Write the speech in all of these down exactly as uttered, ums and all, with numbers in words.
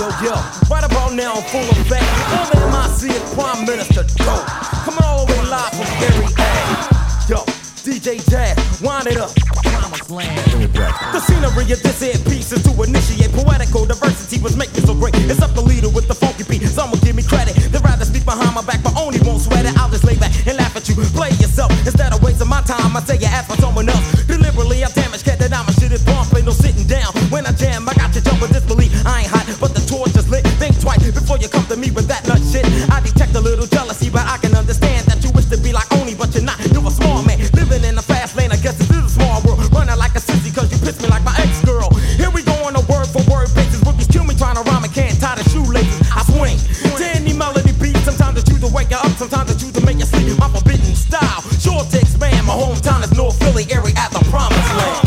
yo, yo. Right about now, I'm full effect. All the M I C is Prime Minister Dope. Coming all the way live from Gary A. Yo, D J Jazz, wind it up. The scenery of this here piece is to initiate poetical diversity was making so great. It's up the leader with the funky beat. Some will give me credit. They'd rather speak behind my back, but only won't sweat it. I'll just lay back and laugh at you. Play yourself instead of wasting my time. I say you ask for someone else. Deliberately, I damage cat that I'm a shit is bump. Ain't no sitting down. When I jam, I got you jumping disbelief. I ain't hot, but the torch is lit. Think twice before you come to me with that nut shit. I detect a little jealousy, but I can understand that you wish to be like Oni, but you're not. You're a small man living in a fast lane. I guess this is a small world. Running like a sissy, cause you piss me like my ex-girl. Here we go on a word for word basis. Rookies kill me trying to rhyme and can't tie the shoelaces. I swing to any melody beat. Sometimes I choose to wake you up, sometimes I choose to make you sleep. My forbidden style, sure to expand. My hometown is North Philly, area at the promised land.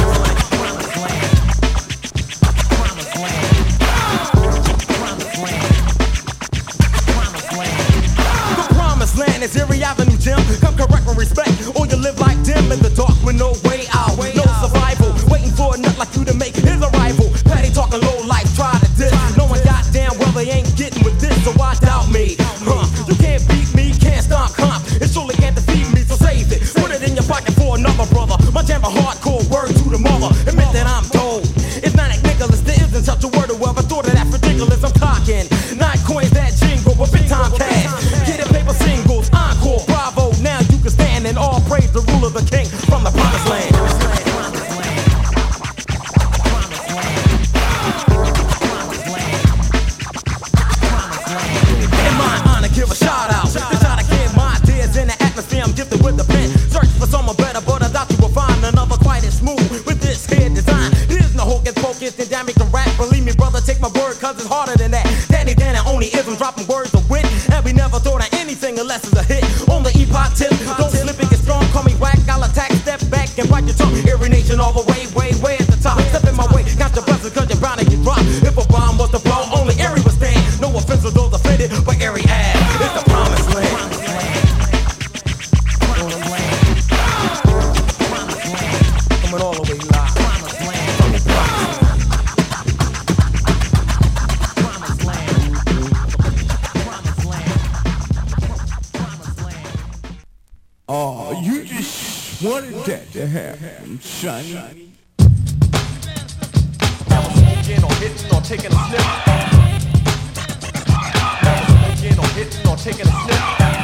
The promised land is Erie Avenue, Jim. Come correct and respect, or you live like dim in the dark with no way out, no survival. Waiting for a nut like you to make his arrival. Patty talking low life, try to diss. No one goddamn well they ain't getting with this, so why doubt me? Huh? You can't beat me, can't stop comp. It surely can't defeat me, so save it. Put it in your pocket for another brother. My jam a hardcore word to the mother. Admit that I'm told. It's not like Nicholas, there isn't such a word or word. I thought of that ridiculous, I'm talking. Nine coins that jingle, but big time cash. Get it paper singles, encore, bravo. Now you can stand and all praise the rule of the king from the promised land. In my honor, give a shout out. To try to give my ideas in the atmosphere. I'm gifted with the pen. Search for someone better, but I doubt you will find another quite as smooth with this here design. Here's no hocus pocus, and damn it can rap. Believe me, brother, take my word, cause it's harder than that. Danny Dan and only ism dropping words of wit. And we never thought of anything unless it's a hit. On the E-pop tip, don't slip it, get strong, call me whack. I'll attack, step back, and bite your tongue. Every nation all the way, way, way at the top. Step in my way, count your blessings, cause you're bound to get dropped. If a bomb was to blow, only Erie would stand. No offense to those offended, but Erie ass, it's the promised land. Coming all the way live. Oh, you just wanted that to happen, sonny. Now I'm smoking or hitting or taking a sniff. Now I'm smoking or hitting or taking a sniff.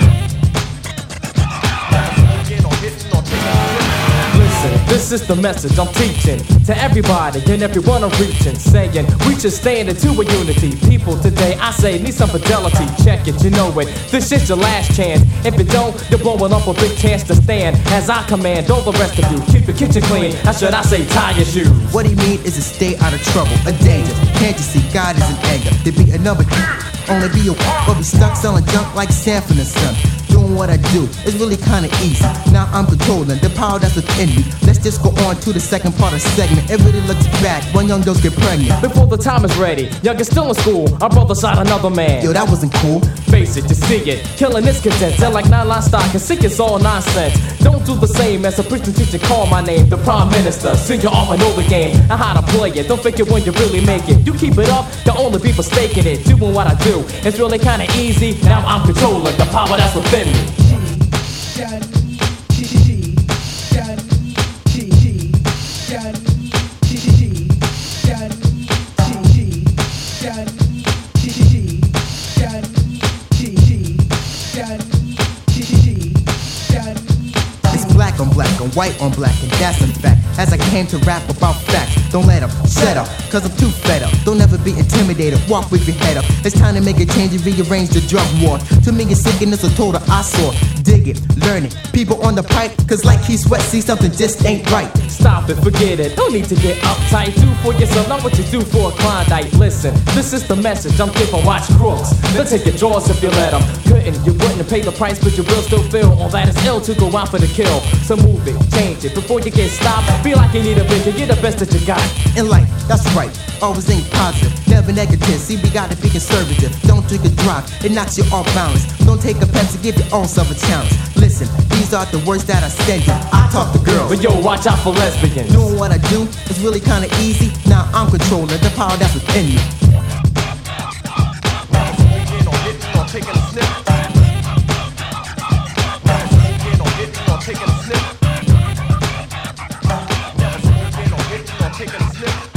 Now I'm smoking or hitting or taking a sniff. Listen, this is the message I'm teaching to everybody and everyone I'm reaching, saying we should stand into a unity. People today, I say, need some fidelity. Check it, you know it. This is your last chance. If it don't, you're blowing up a big chance to stand. As I command, all the rest of you, keep your kitchen clean. How should I say, tie your shoes? What he mean is to stay out of trouble, a danger. Can't you see God is in anger? There be a number, only be a or be stuck selling junk like Sanford and Son. Doing what I do, it's really kinda easy. Now I'm controlling the power that's within me. Let's just go on to the second part of the segment. It really looks bad when young girls get pregnant. Before the time is ready, young is still in school. Our brother shot another man. Yo, that wasn't cool. Face it, you see it. Killing this content, sound like nylon stock and sick is all nonsense. Don't do the same as a preaching teacher. Call my name, the Prime Minister. Sing your arm and know the game and how to play it. Don't fake it when you really make it. You keep it up, the only be mistaking it. Doing what I do, it's really kinda easy. Now I'm controlling the power that's within me. Black on black, on white on black, and that's a fact. As I came to rap about facts, don't let them shut up, cause I'm too fed up. Don't ever be intimidated, walk with your head up. It's time to make a change and rearrange the drug war. To me it's sick and it's a total eyesore. Dig it, learn it, people on the pipe, cause like he sweat, see something just ain't right. Stop it, forget it, don't need to get uptight. Do for yourself, not what you do for a Klondike. Listen, this is the message, I'm giving, watch crooks. They'll take your jaws if you let them. Couldn't, you wouldn't pay the price, but you will still feel all that is ill to go out for the kill. So move it, change it, before you get stopped. Feel like you need a vision, get the best that you got. In life, that's right, always think positive, never negative. See, we gotta be conservative. Don't drink and drive, it knocks you off balance. Don't take a Pepsi, give your own self a challenge. Listen, these are the words that I send you. I talk to girls, but yo, watch out for lesbians. Doing what I do is really kinda easy. Now I'm controlling the power that's within me. sniff. Never smoking or hitting or taking a sniff.